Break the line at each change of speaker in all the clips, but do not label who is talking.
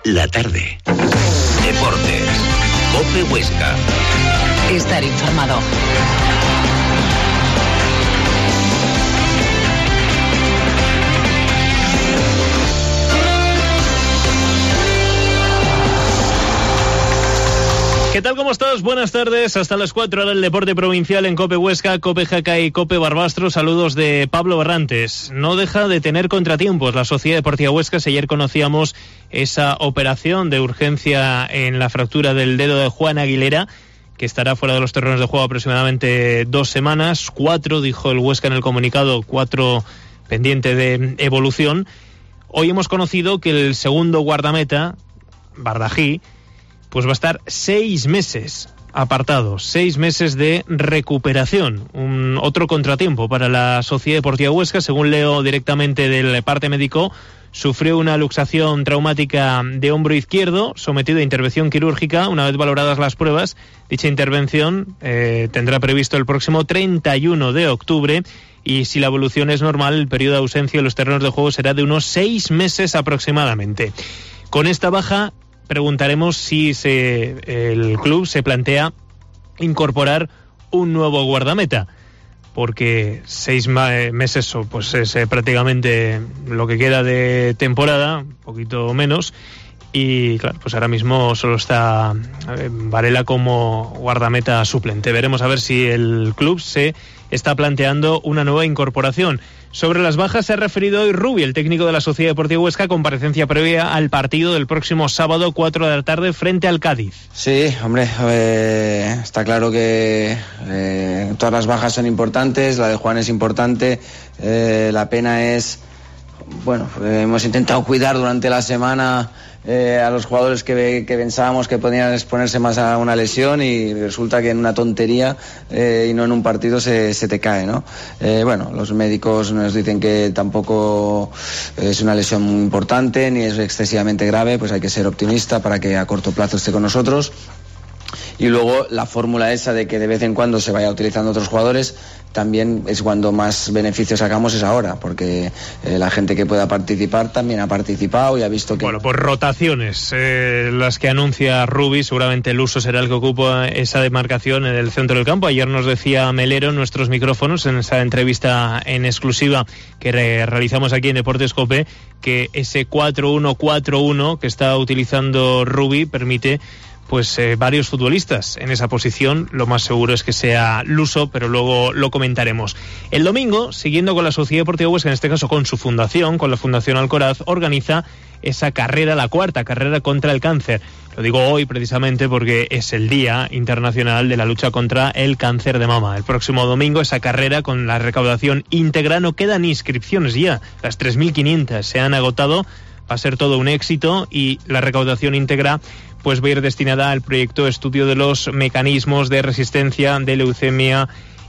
la tarde. Deportes. COPE Huesca.
Estar informado.
¿Qué tal? ¿Cómo estás? Buenas tardes. Hasta las 4 del deporte provincial en COPE Huesca, COPE Jaca y COPE Barbastro. Saludos de Pablo Barrantes. No deja de tener contratiempos la Sociedad Deportiva Huesca. Ayer conocíamos esa operación de urgencia en la fractura del dedo de Juan Aguilera, que estará fuera de los terrenos de juego aproximadamente 2 semanas. 4, dijo el Huesca en el comunicado, 4 pendiente de evolución. Hoy hemos conocido que el segundo guardameta, Bardají, pues va a estar 6 meses apartado, 6 meses de recuperación. Otro contratiempo para la Sociedad Deportiva Huesca. Según leo directamente del parte médico, sufrió una luxación traumática de hombro izquierdo, sometido a intervención quirúrgica. Una vez valoradas las pruebas, dicha intervención tendrá previsto el próximo 31 de octubre. Y si la evolución es normal, el periodo de ausencia de los terrenos de juego será de unos 6 meses aproximadamente. Con esta baja, preguntaremos si el club se plantea incorporar un nuevo guardameta, porque 6 meses pues es prácticamente lo que queda de temporada, un poquito menos, y claro, pues ahora mismo solo está Varela como guardameta suplente. Veremos a ver si el club se está planteando una nueva incorporación. Sobre las bajas se ha referido hoy Rubi, el técnico de la Sociedad Deportiva Huesca, comparecencia previa al partido del próximo sábado, 4 de la tarde, frente al Cádiz.
Sí, hombre, está claro que todas las bajas son importantes, la de Juan es importante, la pena es, bueno, hemos intentado cuidar durante la semana a los jugadores que pensábamos que podían exponerse más a una lesión, y resulta que en una tontería y no en un partido se te cae, ¿no? Bueno, los médicos nos dicen que tampoco es una lesión muy importante ni es excesivamente grave, pues hay que ser optimista para que a corto plazo esté con nosotros. Y luego la fórmula esa de que de vez en cuando se vaya utilizando otros jugadores también es cuando más beneficios sacamos, es ahora, porque la gente que pueda participar también ha participado y ha visto que...
Bueno, pues rotaciones, las que anuncia Rubi. Seguramente el uso será el que ocupa esa demarcación en el centro del campo. Ayer nos decía Melero en nuestros micrófonos, en esa entrevista en exclusiva que realizamos aquí en Deportes COPE, que ese 4-1-4-1 que está utilizando Rubi permite pues varios futbolistas en esa posición. Lo más seguro es que sea Luso, pero luego lo comentaremos. El domingo, siguiendo con la Sociedad Deportiva Huesca, en este caso con su fundación, con la Fundación Alcoraz, organiza esa carrera, la 4ª carrera contra el cáncer. Lo digo hoy precisamente porque es el Día Internacional de la Lucha contra el Cáncer de Mama. El próximo domingo esa carrera con la recaudación íntegra. No quedan inscripciones ya, las 3.500 se han agotado. Va a ser todo un éxito y la recaudación íntegra pues va a ir destinada al proyecto Estudio de los Mecanismos de Resistencia de Leucemia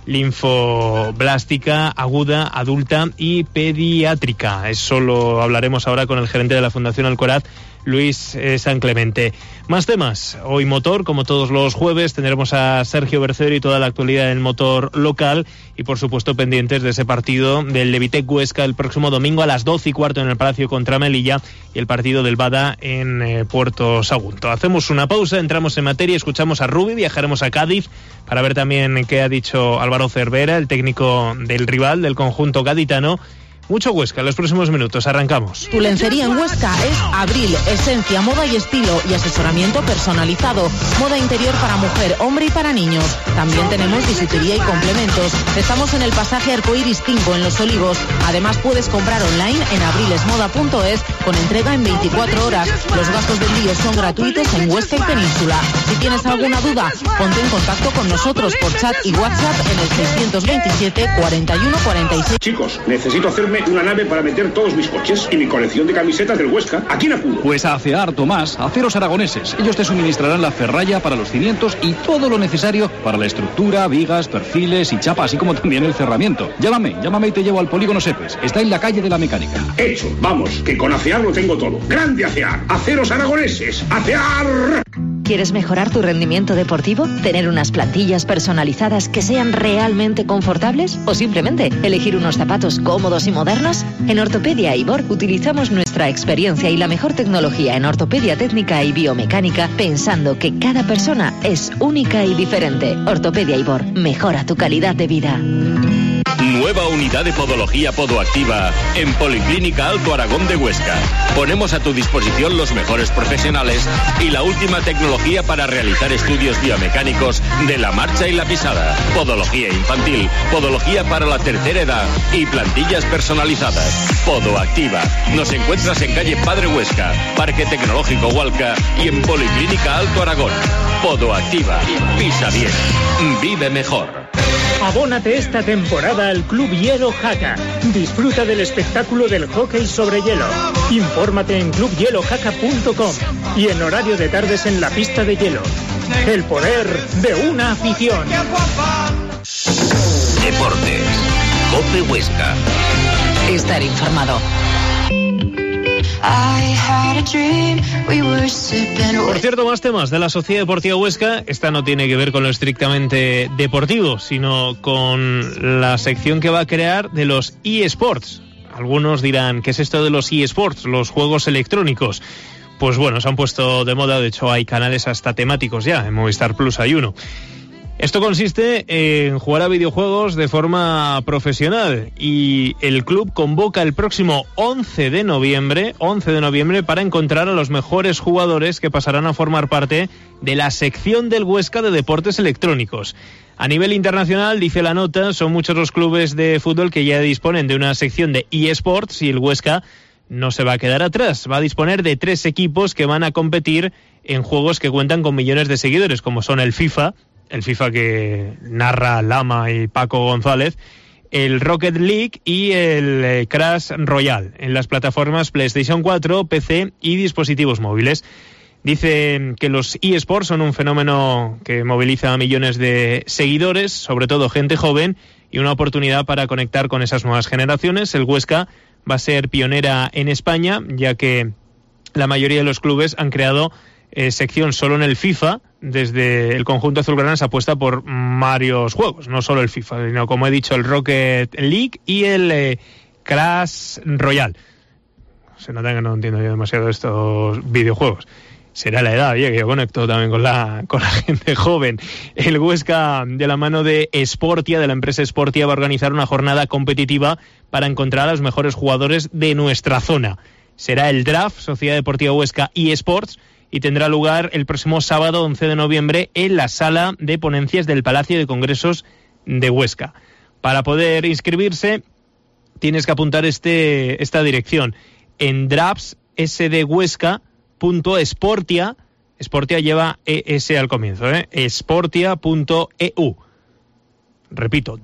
Linfoblástica Aguda, Adulta y Pediátrica. Eso lo hablaremos ahora con el gerente de la Fundación Alcoraz, Luis San Clemente. Más temas. Hoy motor, como todos los jueves, tendremos a Sergio Bercero y toda la actualidad del motor local, y por supuesto pendientes de ese partido del Levitec Huesca el próximo domingo a las 12:15 en el Palacio contra Melilla, y el partido del Bada en Puerto Sagunto. Hacemos una pausa, entramos en materia, escuchamos a Rubi, viajaremos a Cádiz para ver también qué ha dicho Álvaro Cervera, el técnico del rival del conjunto gaditano. Mucho Huesca en los próximos minutos, arrancamos.
Tu lencería en Huesca es Abril, esencia, moda y estilo y asesoramiento personalizado. Moda interior para mujer, hombre y para niños. También tenemos bisutería y complementos. Estamos en el pasaje Arcoiris 5 en Los Olivos. Además puedes comprar online en abrilesmoda.es con entrega en 24 horas. Los gastos de envío son gratuitos en Huesca y Península. Si tienes alguna duda, ponte en contacto con nosotros por chat y WhatsApp en el 627 41 46.
Chicos, necesito hacerme una nave para meter todos mis coches y mi colección de camisetas del Huesca. ¿A quién acudo?
Pues a ACEAR, Tomás, Aceros Aragoneses. Ellos te suministrarán la ferralla para los cimientos y todo lo necesario para la estructura, vigas, perfiles y chapa, así como también el cerramiento. Llámame y te llevo al Polígono Sepes. Está en la calle de la Mecánica.
Hecho, vamos, que con ACEAR lo tengo todo. ¡Grande ACEAR! ¡Aceros Aragoneses! ¡ACEAR!
¿Quieres mejorar tu rendimiento deportivo? ¿Tener unas plantillas personalizadas que sean realmente confortables? ¿O simplemente elegir unos zapatos cómodos y modernos? En Ortopedia Ibor utilizamos nuestra experiencia y la mejor tecnología en ortopedia técnica y biomecánica, pensando que cada persona es única y diferente. Ortopedia Ibor, mejora tu calidad de vida.
Nueva unidad de podología Podoactiva en Policlínica Alto Aragón de Huesca. Ponemos a tu disposición los mejores profesionales y la última tecnología para realizar estudios biomecánicos de la marcha y la pisada. Podología infantil, podología para la tercera edad y plantillas personalizadas. Podoactiva. Nos encuentras en calle Padre Huesca, Parque Tecnológico Hualca y en Policlínica Alto Aragón. Podoactiva. Pisa bien. Vive mejor.
Abónate esta temporada al Club Hielo Jaca. Disfruta del espectáculo del hockey sobre hielo. Infórmate en clubhielojaca.com y en horario de tardes en la pista de hielo. El poder de una afición.
Deportes. COPE Huesca.
Estar informado.
Por cierto, más temas de la Sociedad Deportiva Huesca. Esta no tiene que ver con lo estrictamente deportivo, sino con la sección que va a crear de los eSports. Algunos dirán, ¿qué es esto de los eSports? Los juegos electrónicos. Pues bueno, se han puesto de moda, de hecho hay canales hasta temáticos ya, en Movistar Plus hay uno. Esto consiste en jugar a videojuegos de forma profesional y el club convoca el próximo 11 de noviembre para encontrar a los mejores jugadores que pasarán a formar parte de la sección del Huesca de deportes electrónicos. A nivel internacional, dice la nota, son muchos los clubes de fútbol que ya disponen de una sección de eSports y el Huesca no se va a quedar atrás. Va a disponer de 3 equipos que van a competir en juegos que cuentan con millones de seguidores, como son el FIFA que narra Lama y Paco González, el Rocket League y el Crash Royale, en las plataformas PlayStation 4, PC y dispositivos móviles. Dice que los eSports son un fenómeno que moviliza a millones de seguidores, sobre todo gente joven, y una oportunidad para conectar con esas nuevas generaciones. El Huesca va a ser pionera en España, ya que la mayoría de los clubes han creado sección solo en el FIFA. Desde el conjunto azulgrana se apuesta por varios juegos, no solo el FIFA, sino, como he dicho, el Rocket League y el Crash Royale. Se nota que no entiendo yo demasiado estos videojuegos. Será la edad, que yo conecto también con la gente joven. El Huesca, de la mano de Sportia, de la empresa Sportia, va a organizar una jornada competitiva para encontrar a los mejores jugadores de nuestra zona. Será el draft Sociedad Deportiva Huesca eSports y tendrá lugar el próximo sábado 11 de noviembre en la sala de ponencias del Palacio de Congresos de Huesca. Para poder inscribirse tienes que apuntar esta dirección en draftsdhuesca.sportia. Sportia lleva ES al comienzo, sportia.eu. Repito,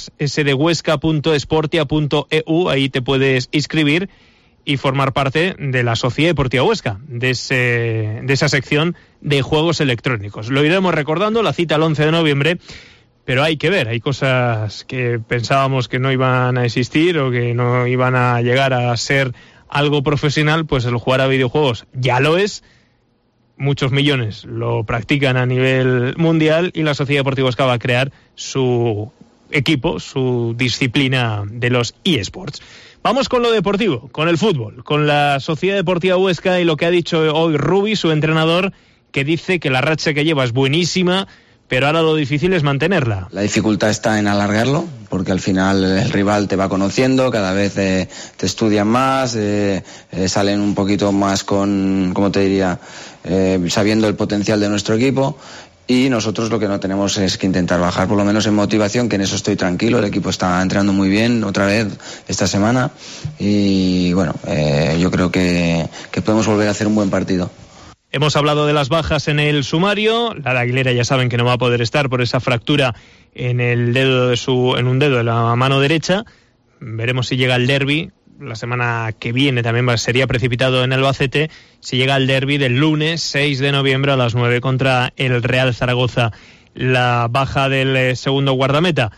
draftsdhuesca.sportia.eu. Ahí te puedes inscribir y formar parte de la Sociedad Deportiva Huesca, de esa sección de juegos electrónicos. Lo iremos recordando, la cita el 11 de noviembre, pero hay que ver, hay cosas que pensábamos que no iban a existir o que no iban a llegar a ser algo profesional, pues el jugar a videojuegos ya lo es. Muchos millones lo practican a nivel mundial y la Sociedad Deportiva Huesca va a crear su equipo, su disciplina de los eSports. Vamos con lo deportivo, con el fútbol, con la Sociedad Deportiva Huesca y lo que ha dicho hoy Rubi, su entrenador, que dice que la racha que lleva es buenísima, pero ahora lo difícil es mantenerla.
La dificultad está en alargarlo, porque al final el rival te va conociendo, cada vez te estudian más, salen un poquito más con, ¿cómo te diría?, sabiendo el potencial de nuestro equipo. Y nosotros lo que no tenemos es que intentar bajar, por lo menos en motivación, que en eso estoy tranquilo. El equipo está entrenando muy bien otra vez esta semana y bueno, yo creo que podemos volver a hacer un buen partido.
Hemos hablado de las bajas en el sumario. Lara Aguilera ya saben que no va a poder estar por esa fractura en un dedo de la mano derecha. Veremos si llega el derbi. La semana que viene también sería precipitado en Albacete si llega el derbi del lunes 6 de noviembre a las 9 contra el Real Zaragoza. La baja del segundo guardameta,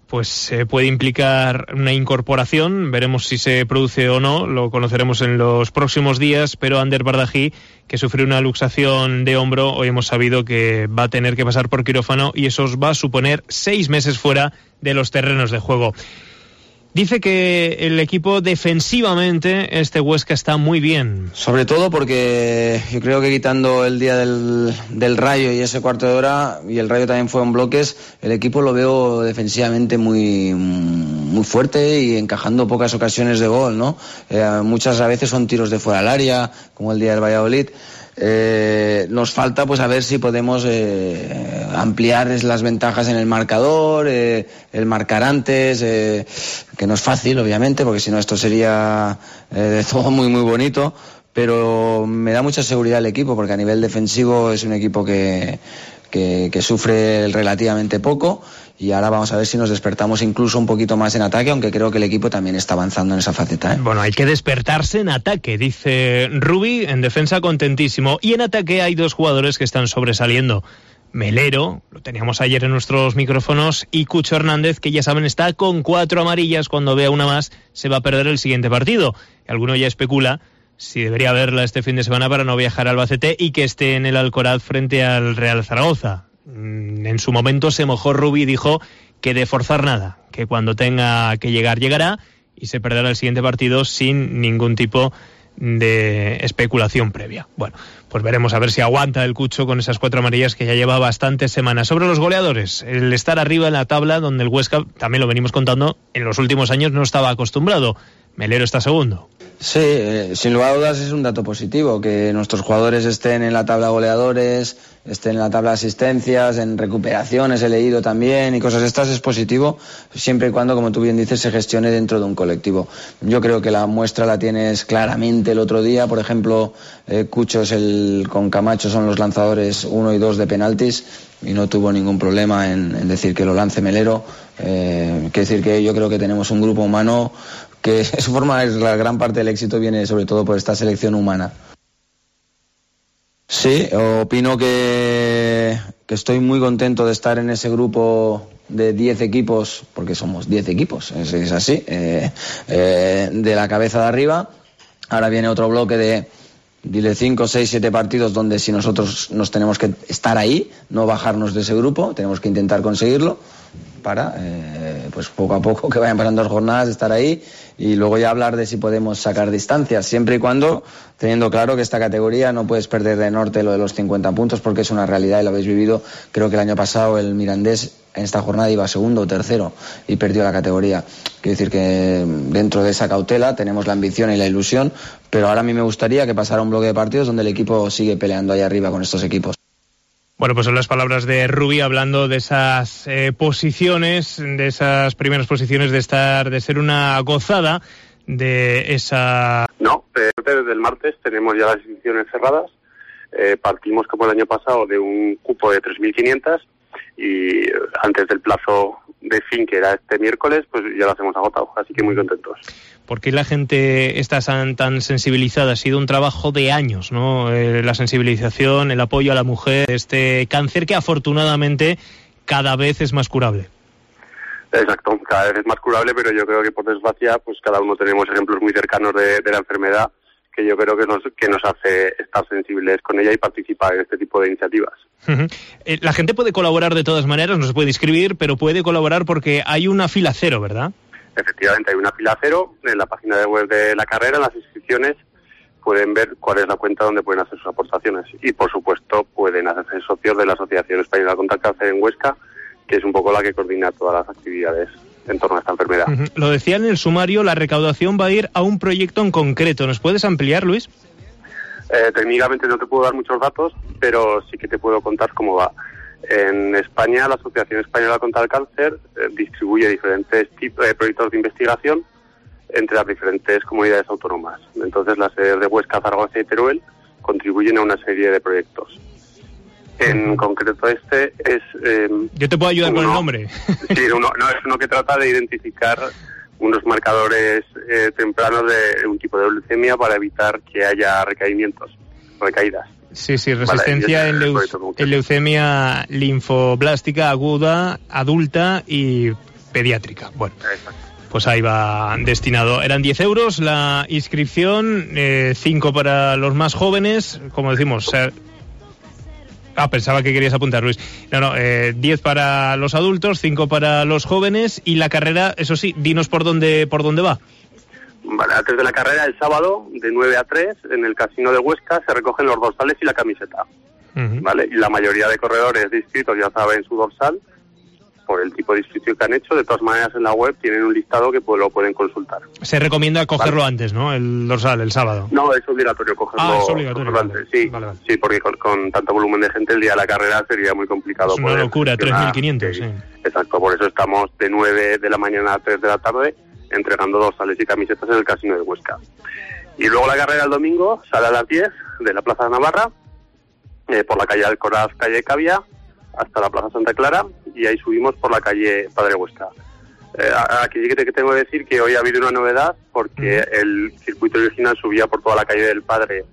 pues puede implicar una incorporación. Veremos si se produce o no, lo conoceremos en los próximos días, pero Ander Bardají, que sufrió una luxación de hombro, hoy hemos sabido que va a tener que pasar por quirófano y eso os va a suponer 6 meses fuera de los terrenos de juego. Dice que el equipo defensivamente, este Huesca, está muy bien.
Sobre todo porque yo creo que quitando el día del Rayo y ese cuarto de hora, y el Rayo también fue en bloques, el equipo lo veo defensivamente muy fuerte y encajando pocas ocasiones de gol, ¿no? Muchas a veces son tiros de fuera del área, como el día del Valladolid. Nos falta pues a ver si podemos ampliar las ventajas en el marcador, el marcar antes, que no es fácil obviamente, porque si no esto sería de todo muy bonito, pero me da mucha seguridad el equipo, porque a nivel defensivo es un equipo que sufre relativamente poco, y ahora vamos a ver si nos despertamos incluso un poquito más en ataque, aunque creo que el equipo también está avanzando en esa faceta.
Bueno, hay que despertarse en ataque, dice Rubi. En defensa contentísimo, y en ataque hay 2 jugadores que están sobresaliendo: Melero, lo teníamos ayer en nuestros micrófonos, y Cucho Hernández, que ya saben está con 4 amarillas. Cuando vea una más se va a perder el siguiente partido. Alguno ya especula si debería verla este fin de semana para no viajar a Albacete y que esté en el Alcoraz frente al Real Zaragoza. En su momento se mojó Rubi y dijo que de forzar nada, que cuando tenga que llegar, llegará, y se perderá el siguiente partido sin ningún tipo de especulación previa. Bueno, pues veremos a ver si aguanta el Cucho con esas 4 amarillas que ya lleva bastantes semanas. Sobre los goleadores, el estar arriba en la tabla, donde el Huesca, también lo venimos contando, en los últimos años no estaba acostumbrado. Melero está segundo.
Sí, sin lugar a dudas es un dato positivo, que nuestros jugadores estén en la tabla de goleadores, estén en la tabla de asistencias, en recuperaciones, he leído también, y cosas estas. Es positivo, siempre y cuando, como tú bien dices, se gestione dentro de un colectivo. Yo creo que la muestra la tienes claramente el otro día. Por ejemplo, Cucho con Camacho son los lanzadores 1 y 2 de penaltis, y no tuvo ningún problema en decir que lo lance Melero. Quiere decir que yo creo que tenemos un grupo humano que su forma, la gran parte del éxito viene sobre todo por esta selección humana. Sí, opino que estoy muy contento de estar en ese grupo de 10 equipos, porque somos 10 equipos, es así, de la cabeza de arriba. Ahora viene otro bloque de 5, 6, 7 partidos donde si nosotros nos tenemos que estar ahí, no bajarnos de ese grupo, tenemos que intentar conseguirlo para, pues poco a poco, que vayan pasando las jornadas, estar ahí, y luego ya hablar de si podemos sacar distancias, siempre y cuando teniendo claro que esta categoría no puedes perder de norte lo de los 50 puntos, porque es una realidad y lo habéis vivido. Creo que el año pasado el Mirandés en esta jornada iba segundo o tercero y perdió la categoría. Quiero decir que dentro de esa cautela tenemos la ambición y la ilusión, pero ahora a mí me gustaría que pasara un bloque de partidos donde el equipo sigue peleando ahí arriba con estos equipos.
Bueno, pues son las palabras de Rubi hablando de esas posiciones, de esas primeras posiciones, de ser una gozada de esa...
No, desde el martes tenemos ya las inscripciones cerradas. Partimos como el año pasado de un cupo de 3.500 y antes del plazo de fin, que era este miércoles, pues ya las hemos agotado, así que muy contentos.
¿Por qué la gente está tan sensibilizada? Ha sido un trabajo de años, ¿no? La sensibilización, el apoyo a la mujer, este cáncer que afortunadamente cada vez es más curable.
Exacto, cada vez es más curable, pero yo creo que por desgracia pues cada uno tenemos ejemplos muy cercanos de la enfermedad, que yo creo que nos hace estar sensibles con ella y participar en este tipo de iniciativas.
Uh-huh. La gente puede colaborar de todas maneras, no se puede inscribir, pero puede colaborar porque hay una fila cero, ¿verdad?
Efectivamente, hay una fila cero en la página web de la carrera. En las inscripciones pueden ver cuál es la cuenta donde pueden hacer sus aportaciones y, por supuesto, pueden hacerse socios de la Asociación Española contra el Cáncer en Huesca, que es un poco la que coordina todas las actividades en torno a esta enfermedad. Uh-huh.
Lo decía en el sumario, la recaudación va a ir a un proyecto en concreto. ¿Nos puedes ampliar, Luis?
Técnicamente no te puedo dar muchos datos, pero sí que te puedo contar cómo va. En España, la Asociación Española contra el Cáncer distribuye diferentes tipos de proyectos de investigación entre las diferentes comunidades autónomas. Entonces, las sedes de Huesca, Zaragoza y Teruel contribuyen a una serie de proyectos. En concreto este es...
Yo te puedo ayudar con el nombre.
Sí, es uno que trata de identificar unos marcadores tempranos de un tipo de leucemia para evitar que haya recaídas.
Sí, resistencia en leucemia linfoblástica aguda, adulta y pediátrica. Bueno,
Exacto.
pues ahí va destinado. Eran 10 euros la inscripción, 5 para los más jóvenes, como decimos. Pensaba que querías apuntar, Luis. No, 10 para los adultos, 5 para los jóvenes, y la carrera, eso sí, dinos por dónde va.
Vale, antes de la carrera, el sábado, de 9 a 3, en el Casino de Huesca, se recogen los dorsales y la camiseta. ¿Vale? Y la mayoría de corredores de inscritos ya saben su dorsal, por el tipo de inscripción que han hecho. De todas maneras, en la web tienen un listado que lo pueden consultar.
Se recomienda cogerlo antes, ¿no? El dorsal, el sábado.
No, es obligatorio cogerlo,
es obligatorio,
cogerlo antes. Sí,
vale.
Sí, porque con tanto volumen de gente el día de la carrera sería muy complicado.
Es una locura, 3.500, sí.
Exacto, por eso estamos de 9 de la mañana a 3 de la tarde entregando dorsales y camisetas en el Casino de Huesca. Y luego la carrera el domingo sale a las 10 de la Plaza de Navarra, por la calle Alcoraz, calle Cavia, hasta la Plaza Santa Clara, y ahí subimos por la calle Padre Huesca. Aquí sí que tengo que decir que hoy ha habido una novedad, porque el circuito original subía por toda la calle del Padre,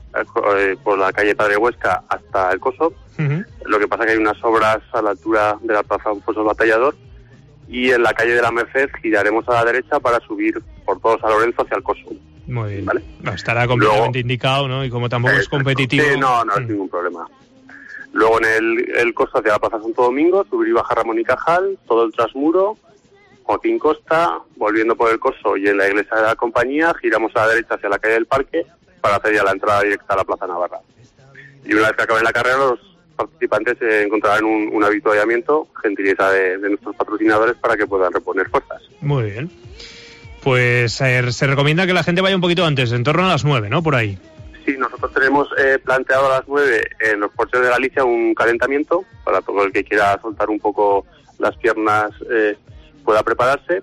por la calle Padre Huesca hasta el Coso. Lo que pasa que hay unas obras a la altura de la Plaza Alfonso Batallador, y en la calle de la Merced giraremos a la derecha para subir por todo San Lorenzo hacia el Coso.
Muy bien.
¿Vale?
Estará completamente indicado, ¿no? Y como tampoco es competitivo...
Sí, no es ningún problema. Luego en el Coso hacia la Plaza Santo Domingo, subir y bajar Ramón y Cajal, todo el Trasmuro, Joaquín Costa, volviendo por el Coso y en la Iglesia de la Compañía, giramos a la derecha hacia la calle del Parque para hacer ya la entrada directa a la Plaza Navarra. Y una vez que acabe la carrera, los participantes encontrarán un avituallamiento, gentileza de nuestros patrocinadores, para que puedan reponer fuerzas.
Muy bien. Pues se recomienda que la gente vaya un poquito antes, en torno a las 9, ¿no? Por ahí.
Sí, nosotros tenemos planteado a las 9 en los porches de Galicia un calentamiento para todo el que quiera soltar un poco las piernas pueda prepararse,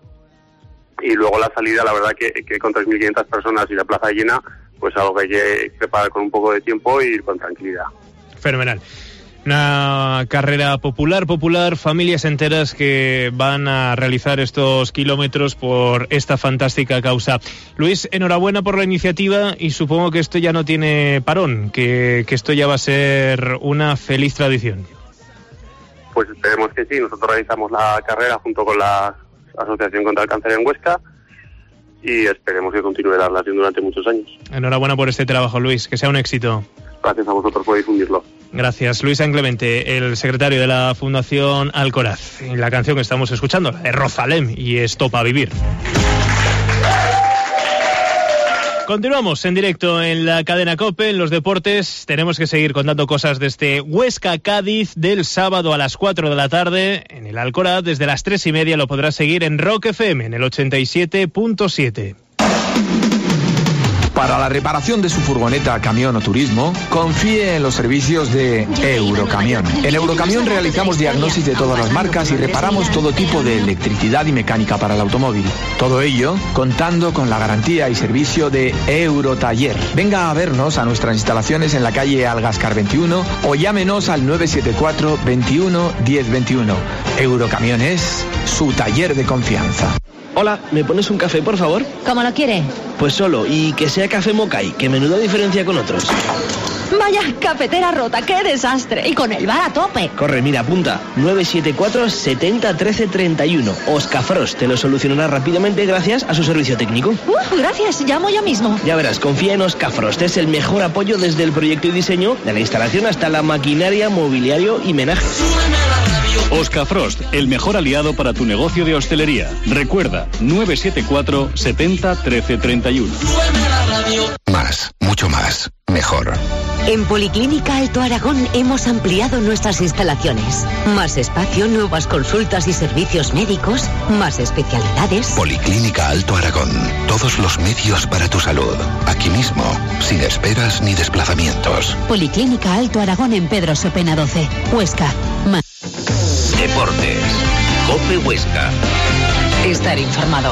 y luego la salida, la verdad que con 3.500 personas y la plaza llena, pues algo que hay que preparar con un poco de tiempo y ir con tranquilidad.
Fenomenal. Una carrera popular, familias enteras que van a realizar estos kilómetros por esta fantástica causa. Luis, enhorabuena por la iniciativa, y supongo que esto ya no tiene parón, que esto ya va a ser una feliz tradición.
Pues esperemos que sí. Nosotros realizamos la carrera junto con la Asociación contra el Cáncer en Huesca, y esperemos que continúe la relación durante muchos años.
Enhorabuena por este trabajo, Luis, que sea un éxito.
Gracias a vosotros por difundirlo.
Gracias. Luis San Clemente, el secretario de la Fundación Alcoraz. Y la canción que estamos escuchando, la de Rosalén, y Esto pa' vivir. Continuamos en directo en la cadena COPE, en los deportes. Tenemos que seguir contando cosas de este Huesca-Cádiz del sábado a las 4 de la tarde en el Alcoraz. Desde las 3:30 lo podrás seguir en Rock FM, en el 87.7.
Para la reparación de su furgoneta, camión o turismo, confíe en los servicios de Eurocamión. En Eurocamión realizamos diagnosis de todas las marcas y reparamos todo tipo de electricidad y mecánica para el automóvil. Todo ello contando con la garantía y servicio de Eurotaller. Venga a vernos a nuestras instalaciones en la calle Algascar 21 o llámenos al 974 21 10 21. Eurocamión es su taller de confianza.
Hola, ¿me pones un café, por favor?
¿Cómo lo quiere?
Pues solo, y que sea café Mokai, que menuda diferencia con otros.
Vaya, cafetera rota, qué desastre. Y con el bar a tope.
Corre, mira, apunta. 974 70 13 31. Oscafrost te lo solucionará rápidamente gracias a su servicio técnico.
Gracias, llamo yo mismo.
Ya verás, confía en Oscafrost. Es el mejor apoyo desde el proyecto y diseño, de la instalación hasta la maquinaria, mobiliario y menaje.
Oscafrost, el mejor aliado para tu negocio de hostelería. Recuerda, 974 70 13 31.
Más, mucho más, mejor.
En Policlínica Alto Aragón hemos ampliado nuestras instalaciones. Más espacio, nuevas consultas y servicios médicos, más especialidades.
Policlínica Alto Aragón. Todos los medios para tu salud. Aquí mismo, sin esperas ni desplazamientos.
Policlínica Alto Aragón en Pedro Sopena 12, Huesca.
Deportes. COPE Huesca.
Estar informado.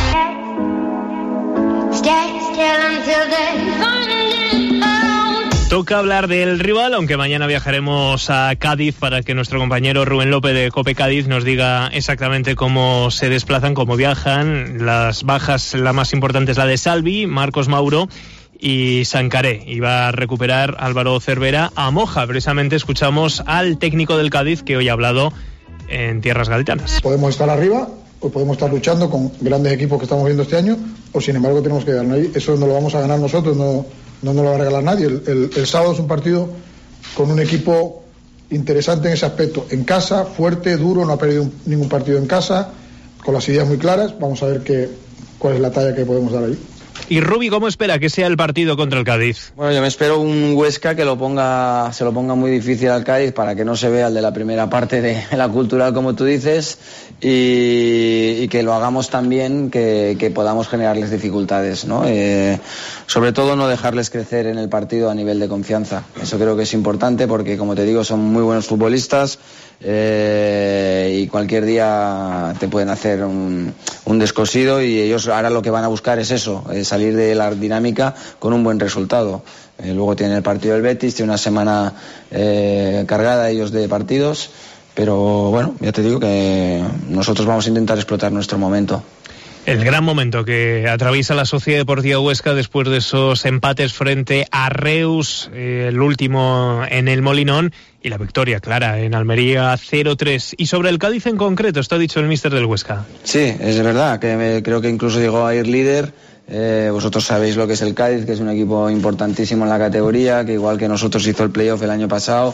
Toca hablar del rival, aunque mañana viajaremos a Cádiz para que nuestro compañero Rubén López de COPE Cádiz nos diga exactamente cómo se desplazan, cómo viajan. Las bajas, la más importante es la de Salvi, Marcos Mauro y Sancaré. Y va a recuperar Álvaro Cervera a Moja. Precisamente escuchamos al técnico del Cádiz, que hoy ha hablado en tierras gaditanas.
Podemos estar arriba, o podemos estar luchando con grandes equipos que estamos viendo este año, o sin embargo tenemos que ganar. Eso no lo vamos a ganar nosotros, no nos lo va a regalar nadie. El sábado es un partido con un equipo interesante en ese aspecto, en casa, fuerte, duro, no ha perdido ningún partido en casa, con las ideas muy claras. Vamos a ver cuál es la talla que podemos dar ahí.
Y Rubi, ¿cómo espera que sea el partido contra el Cádiz?
Bueno, yo me espero un Huesca que se lo ponga muy difícil al Cádiz para que no se vea el de la primera parte de la Cultural, como tú dices, y que lo hagamos tan bien que podamos generarles dificultades, ¿no? Sobre todo no dejarles crecer en el partido a nivel de confianza. Eso creo que es importante porque, como te digo, son muy buenos futbolistas. Y cualquier día te pueden hacer un descosido, y ellos ahora lo que van a buscar es eso, salir de la dinámica con un buen resultado. Luego tienen el partido del Betis, tiene una semana cargada ellos de partidos, pero bueno, ya te digo que nosotros vamos a intentar explotar nuestro momento.
El gran momento que atraviesa la Sociedad Deportiva Huesca después de esos empates frente a Reus, el último en el Molinón, y la victoria clara en Almería 0-3. Y sobre el Cádiz en concreto, está dicho el míster del Huesca.
Sí, es verdad, que creo que incluso llegó a ir líder. Vosotros sabéis lo que es el Cádiz, que es un equipo importantísimo en la categoría, que igual que nosotros hizo el playoff el año pasado.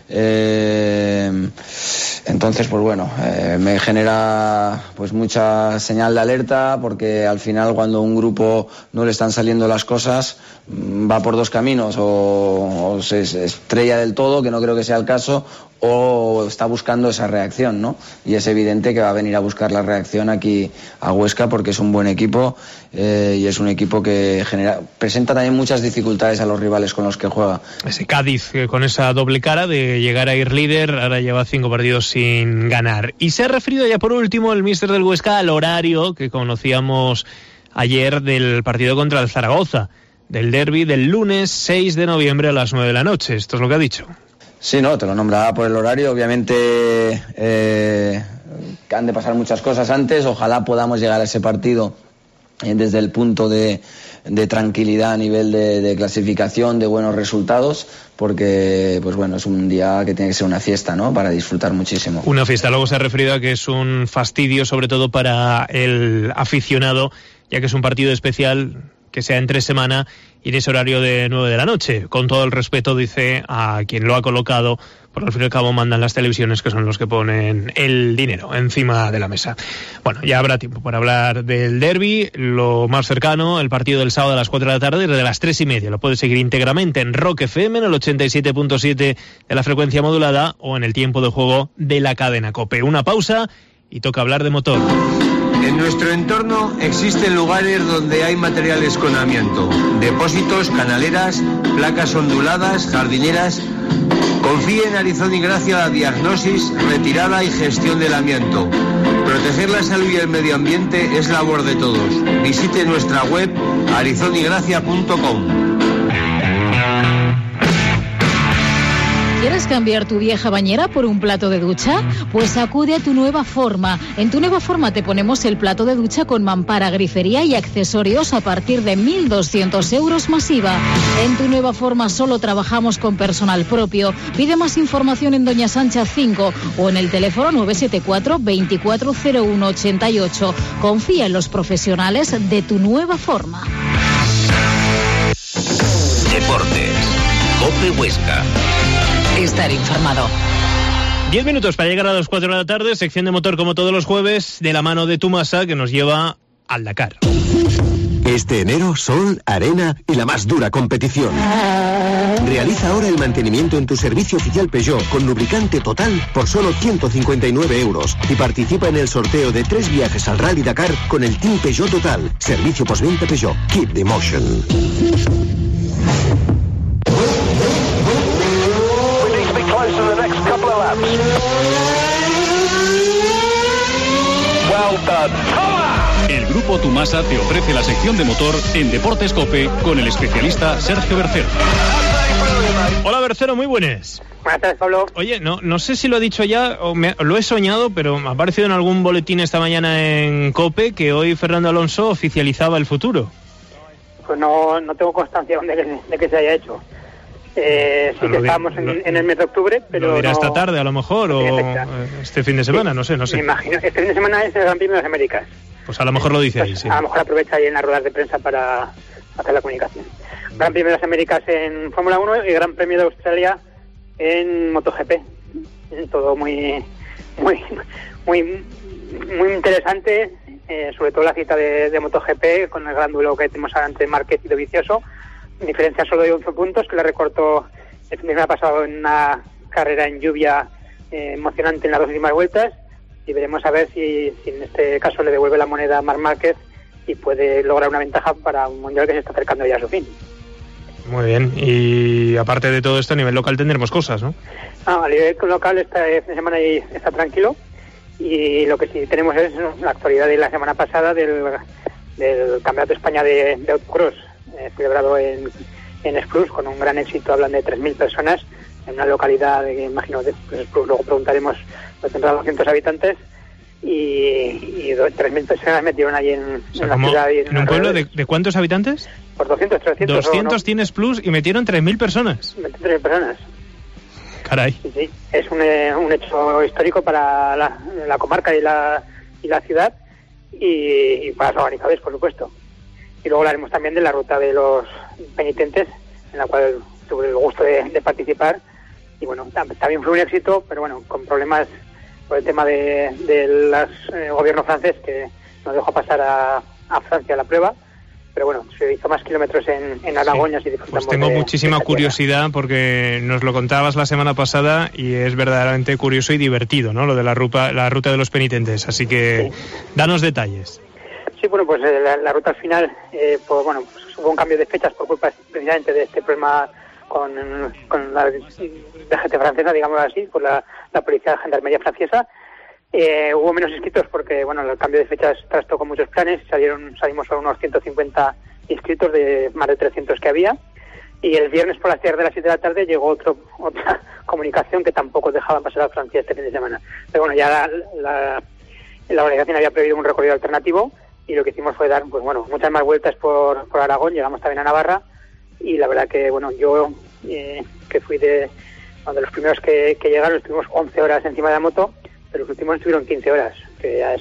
Entonces, pues bueno, me genera pues mucha señal de alerta, porque al final cuando a un grupo no le están saliendo las cosas, va por dos caminos: o se estrella del todo, que no creo que sea el caso, o está buscando esa reacción, ¿no? Y es evidente que va a venir a buscar la reacción aquí a Huesca, porque es un buen equipo, y es un equipo que presenta también muchas dificultades a los rivales con los que juega.
Ese Cádiz con esa doble cara de llegar a ir líder, ahora lleva 5 partidos sin ganar. Y se ha referido ya por último el míster del Huesca al horario que conocíamos ayer del partido contra el Zaragoza, del derbi del lunes 6 de noviembre a las 9 de la noche. Esto es lo que ha dicho.
Sí, no, te lo nombraba por el horario. Obviamente han de pasar muchas cosas antes. Ojalá podamos llegar a ese partido desde el punto de tranquilidad a nivel de clasificación, de buenos resultados, porque pues bueno, es un día que tiene que ser una fiesta, ¿no? Para disfrutar muchísimo.
Una fiesta. Luego se ha referido a que es un fastidio, sobre todo para el aficionado, ya que es un partido especial que sea entre semana y en ese horario de 9 de la noche. Con todo el respeto, dice, a quien lo ha colocado, por al fin y al cabo mandan las televisiones, que son los que ponen el dinero encima de la mesa. Bueno, ya habrá tiempo para hablar del derbi, lo más cercano, el partido del sábado a las 4 de la tarde, desde las 3:30. Lo puedes seguir íntegramente en Rock FM, en el 87.7 de la frecuencia modulada, o en el tiempo de juego de la cadena COPE. Una pausa y toca hablar de motor.
En nuestro entorno existen lugares donde hay materiales con amianto, depósitos, canaleras, placas onduladas, jardineras. Confíe en Arizón y Gracia la diagnosis, retirada y gestión del amianto. Proteger la salud y el medio ambiente es labor de todos. Visite nuestra web arizonygracia.com.
¿Quieres cambiar tu vieja bañera por un plato de ducha? Pues acude a Tu Nueva Forma. En Tu Nueva Forma te ponemos el plato de ducha con mampara, grifería y accesorios a partir de 1.200 euros masiva. En Tu Nueva Forma solo trabajamos con personal propio. Pide más información en Doña Sancha 5 o en el teléfono 974 240188. Confía en los profesionales de Tu Nueva Forma.
Deportes. COPE Huesca.
Estar informado.
10 minutos para llegar a las 4 de la tarde, sección de motor como todos los jueves, de la mano de Tumasa, que nos lleva al Dakar.
Este enero, sol, arena y la más dura competición. Realiza ahora el mantenimiento en tu servicio oficial Peugeot con lubricante total por solo 159 euros y participa en el sorteo de 3 viajes al Rally Dakar con el Team Peugeot Total. Servicio postventa Peugeot. Keep the motion.
El Grupo Tumasa te ofrece la sección de motor en Deportes COPE con el especialista Sergio Bercero.
Hola Bercero, muy buenas.
Buenas tardes, Pablo.
Oye, no sé si lo he dicho ya o lo he soñado, pero me ha aparecido en algún boletín esta mañana en COPE que hoy Fernando Alonso oficializaba el futuro.
Pues no tengo constancia de que se haya hecho. Sí, que estábamos en el mes de octubre, pero
lo dirá esta tarde a lo mejor, o este fin de semana, no sé.
Me imagino. Este fin de semana es el Gran Premio de las Américas.
Pues a lo mejor lo dice ahí, sí.
A lo mejor aprovecha ahí en las ruedas de prensa para hacer la comunicación. Gran Premio de las Américas en Fórmula 1 y Gran Premio de Australia en MotoGP. Todo muy interesante, sobre todo la cita de MotoGP, con el gran duelo que tenemos ahora entre Márquez y Dovizioso. Diferencia solo de 11 puntos, que le recortó el fin de semana pasado en una carrera en lluvia emocionante en las dos últimas vueltas, y veremos a ver si en este caso le devuelve la moneda a Marc Márquez y puede lograr una ventaja para un mundial que se está acercando ya a su fin.
Muy bien, y aparte de todo esto, a nivel local tendremos cosas, ¿no?
A nivel local este fin de semana ahí está tranquilo, y lo que sí tenemos es la actualidad de la semana pasada del Campeonato de España de Autocross, celebrado en Esplús con un gran éxito. Hablan de 3.000 personas en una localidad que imagino Esplús, luego preguntaremos, tendrá 200 habitantes, y 3.000 personas metieron allí en la ciudad.
¿En un pueblo de cuántos habitantes?
Por 200, 300.
200 tiene Esplús y metieron 3.000 personas.
3.000 personas.
Caray.
Sí, es un hecho histórico para la comarca y la ciudad, y para los organizadores, por supuesto. Y luego hablaremos también de la ruta de los penitentes, en la cual tuve el gusto de participar, y bueno, también fue un éxito, pero bueno, con problemas por el tema del gobierno francés, que nos dejó pasar a Francia la prueba. Pero bueno, se hizo más kilómetros en Aragón, y así disfrutamos.
Pues tengo muchísima curiosidad, porque nos lo contabas la semana pasada y es verdaderamente curioso y divertido, ¿no? Lo de la ruta de los penitentes, así que danos detalles.
Sí, bueno, pues la ruta al final, pues hubo un cambio de fechas por culpa precisamente de este problema con la DGT francesa, digamos así, por la policía de gendarmería francesa. Hubo menos inscritos porque, bueno, el cambio de fechas trastocó muchos planes. Salimos a unos 150 inscritos de más de 300 que había. Y el viernes por las 7 de las 7 de la tarde llegó otra comunicación que tampoco dejaban pasar a Francia este fin de semana. Pero bueno, ya la organización había previsto un recorrido alternativo, y lo que hicimos fue dar, pues bueno, muchas más vueltas por Aragón. Llegamos también a Navarra, y la verdad que, bueno, yo que fui de los primeros que llegaron, estuvimos 11 horas encima de la moto, pero los últimos estuvieron 15 horas, que ya es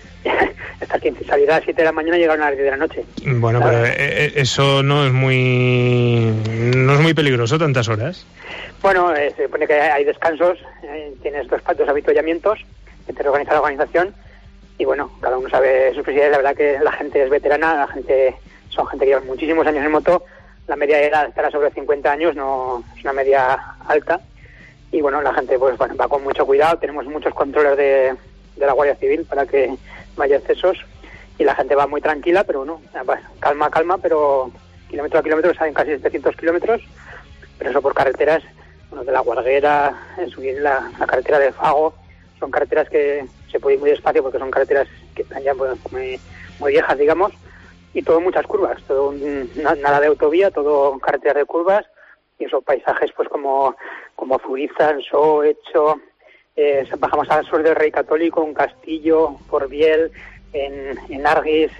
hasta 15, salir a las 7 de la mañana y llegaron a las 10 de la noche.
Bueno, pero eso no es muy peligroso, tantas horas.
Bueno, se supone que hay descansos, tienes dos avituallamientos que te organiza la organización, y bueno, cada uno sabe sus prioridades. La verdad que la gente es veterana, son gente que lleva muchísimos años en moto. La media de edad estará sobre 50 años, no es una media alta. Y bueno, la gente pues bueno, va con mucho cuidado. Tenemos muchos controles de la Guardia Civil para que no haya excesos, y la gente va muy tranquila, pero bueno, calma, pero kilómetro a kilómetro salen casi 700 kilómetros, pero eso por carreteras, bueno, de la Guarguera, subir la carretera del Fago. Son carreteras que se puede ir muy despacio porque son carreteras que están ya pues, muy viejas, digamos, y todo muchas curvas, todo nada de autovía, todo carreteras de curvas, y esos paisajes pues como Zuriza, Sohecho, bajamos al sur del Rey Católico, un castillo, por Biel, en Arguis,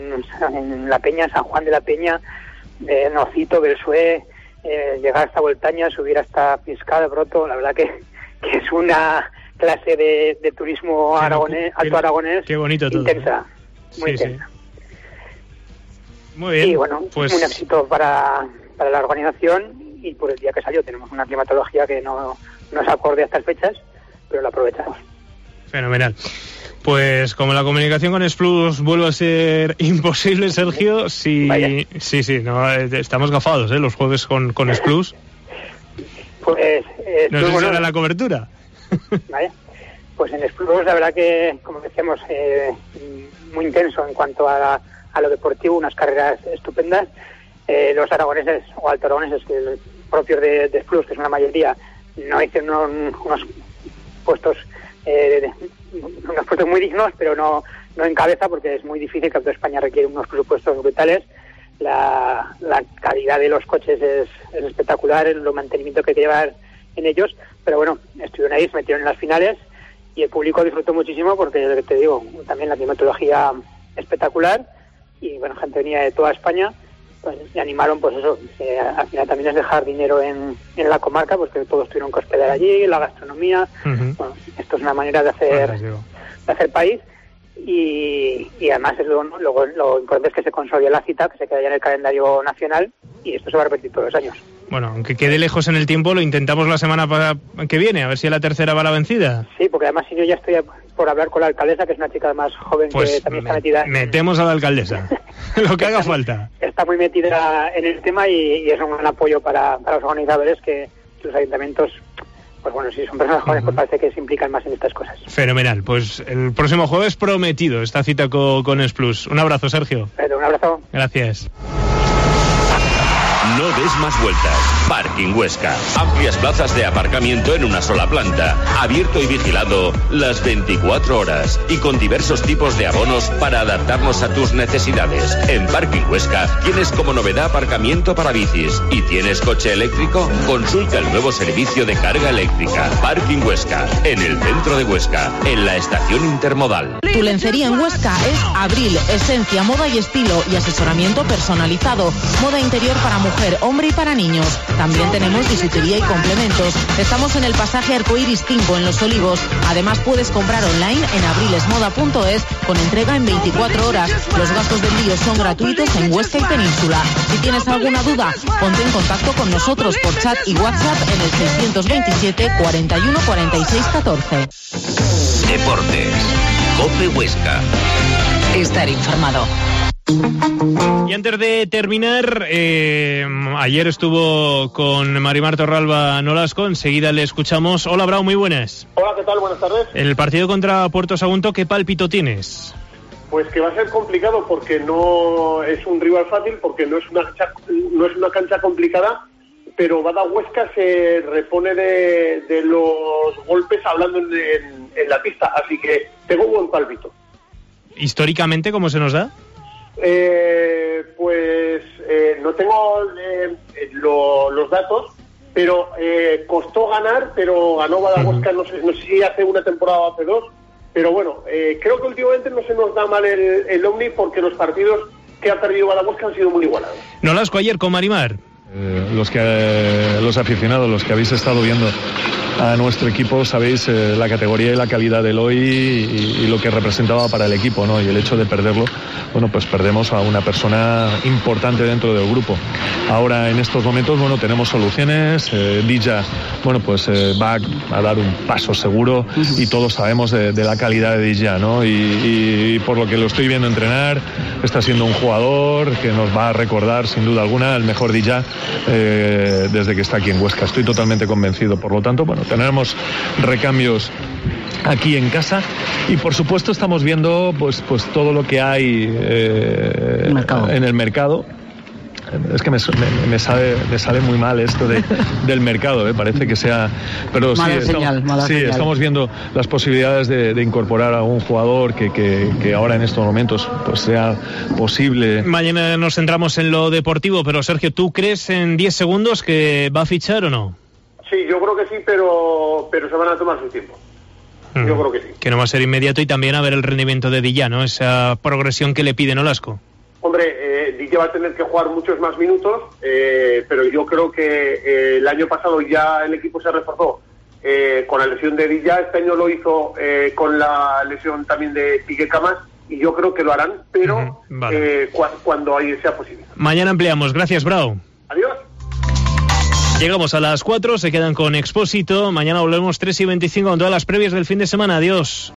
en La Peña, San Juan de la Peña, Nocito, Belsué, llegar hasta Voltaña, subir hasta Piscal, Broto. La verdad que es una clase de turismo aragonés, alto aragonés,
qué bonito todo,
intensa, muy intensa.
Sí. Muy bien,
y bueno, pues un éxito para la organización, y por el día que salió tenemos una climatología que no es acorde a estas fechas, pero la aprovechamos.
Fenomenal. Pues como la comunicación con Esplús vuelve a ser imposible, Sergio, sí, no, estamos gafados, los jueves con Esplús.
Pues
no sé si será la cobertura.
Vaya. Pues en Esplús la verdad que, como decíamos, muy intenso en cuanto a lo deportivo, unas carreras estupendas. Los aragoneses o alto aragoneses, propios de Esplús, que es una mayoría, no hicieron unos puestos muy dignos, pero no en cabeza, porque es muy difícil, que toda España requiere unos presupuestos brutales. La calidad de los coches es espectacular, el mantenimiento que hay que llevar en ellos, pero bueno, estuvieron ahí, se metieron en las finales, y el público disfrutó muchísimo, porque te digo, también la climatología espectacular, y bueno, gente venía de toda España, pues le animaron, pues eso, al final también es dejar dinero en la comarca, pues que todos tuvieron que hospedar allí, la gastronomía. Bueno, esto es una manera de hacer país. Y además luego lo importante es que se consolide la cita, que se quede ya en el calendario nacional, y esto se va a repetir todos los años.
Bueno, aunque quede lejos en el tiempo, lo intentamos la semana que viene, a ver si a la tercera va la vencida.
Sí, porque además si yo ya estoy por hablar con la alcaldesa, que es una chica más joven, pues que también está metida.
Metemos a la alcaldesa, lo que haga falta.
Está muy metida en el tema y es un gran apoyo para los organizadores, que los ayuntamientos, pues bueno, si son personas jóvenes, pues parece que se implican más en estas cosas.
Fenomenal, pues el próximo jueves prometido esta cita con Explus. Un abrazo, Sergio.
Un abrazo.
Gracias.
No des más vueltas. Parking Huesca. Amplias plazas de aparcamiento en una sola planta. Abierto y vigilado las 24 horas. Y con diversos tipos de abonos para adaptarnos a tus necesidades. En Parking Huesca tienes como novedad aparcamiento para bicis. ¿Y tienes coche eléctrico? Consulta el nuevo servicio de carga eléctrica. Parking Huesca. En el centro de Huesca. En la estación intermodal.
Tu lencería en Huesca es Abril. Esencia, moda y estilo. Y asesoramiento personalizado. Moda interior para mujer, hombre y para niños. También tenemos bisutería y complementos. Estamos en el pasaje Arcoiris 5 en Los Olivos. Además puedes comprar online en abrilesmoda.es con entrega en 24 horas. Los gastos de envío son gratuitos en Huesca y Península. Si tienes alguna duda, ponte en contacto con nosotros por chat y WhatsApp en el 627 41 46 14.
Deportes. COPE Huesca.
Estar informado.
Y antes de terminar, ayer estuvo con Marimar Torralba Nolasco, enseguida le escuchamos. Hola, Bravo, muy buenas.
Hola, ¿qué tal? Buenas tardes.
El partido contra Puerto Sagunto, ¿qué pálpito tienes?
Pues que va a ser complicado porque no es un rival fácil, porque no es una cancha complicada, pero Bada Huesca se repone de los golpes hablando en la pista, así que tengo un buen pálpito.
¿Históricamente cómo se nos da?
No tengo los datos, pero costó ganar, pero ganó Bada Huesca, no sé si hace una temporada o hace dos, pero bueno, creo que últimamente no se nos da mal el Omni, porque los partidos que ha perdido Bada Huesca han sido muy igualados.
Nolasco ayer con Marimar.
Los aficionados, los que habéis estado viendo a nuestro equipo, sabéis la categoría y la calidad del hoy y lo que representaba para el equipo, ¿no? Y el hecho de perderlo, bueno, pues perdemos a una persona importante dentro del grupo. Ahora, en estos momentos, bueno, tenemos soluciones. Dija, bueno, pues va a dar un paso seguro y todos sabemos de la calidad de Dija, ¿no? Y por lo que lo estoy viendo entrenar, está siendo un jugador que nos va a recordar, sin duda alguna, el mejor Dija desde que está aquí en Huesca. Estoy totalmente convencido. Por lo tanto, bueno, tenemos recambios aquí en casa y por supuesto estamos viendo pues todo lo que hay en el mercado. Es que me sale muy mal esto del mercado, parece que sea, pero
mala
sí,
señal.
Estamos viendo las posibilidades de incorporar a un jugador que ahora en estos momentos pues sea posible.
Mañana nos centramos en lo deportivo, pero Sergio, ¿tú crees en 10 segundos que va a fichar o no?
Sí, yo creo que sí, pero se van a tomar su tiempo. Yo creo que sí.
Que no va a ser inmediato, y también a ver el rendimiento de Dilla, ¿no? Esa progresión que le pide Nolasco.
Hombre, Dilla va a tener que jugar muchos más minutos, pero yo creo que el año pasado ya el equipo se reforzó con la lesión de Dilla. Este año lo hizo con la lesión también de Piqué Camas, y yo creo que lo harán, pero vale. Cuando ahí sea posible.
Mañana ampliamos. Gracias, Bravo.
Adiós.
Llegamos a las 4, se quedan con Expósito. Mañana volvemos 3:25 con todas las previas del fin de semana. Adiós.